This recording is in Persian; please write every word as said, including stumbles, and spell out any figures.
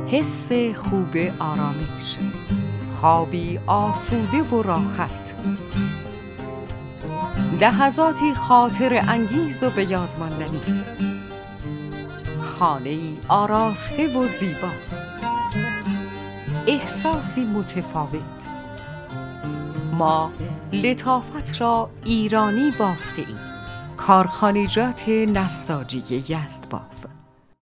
حس خوب آرامش، خوابی آسوده و راحت، لحظاتی خاطر انگیز و به یاد ماندنی، خانه‌ای آراسته و زیبا، احساسی متفاوت. ما لطافت را ایرانی بافته ایم. کارخانجات نساجی یزدباف.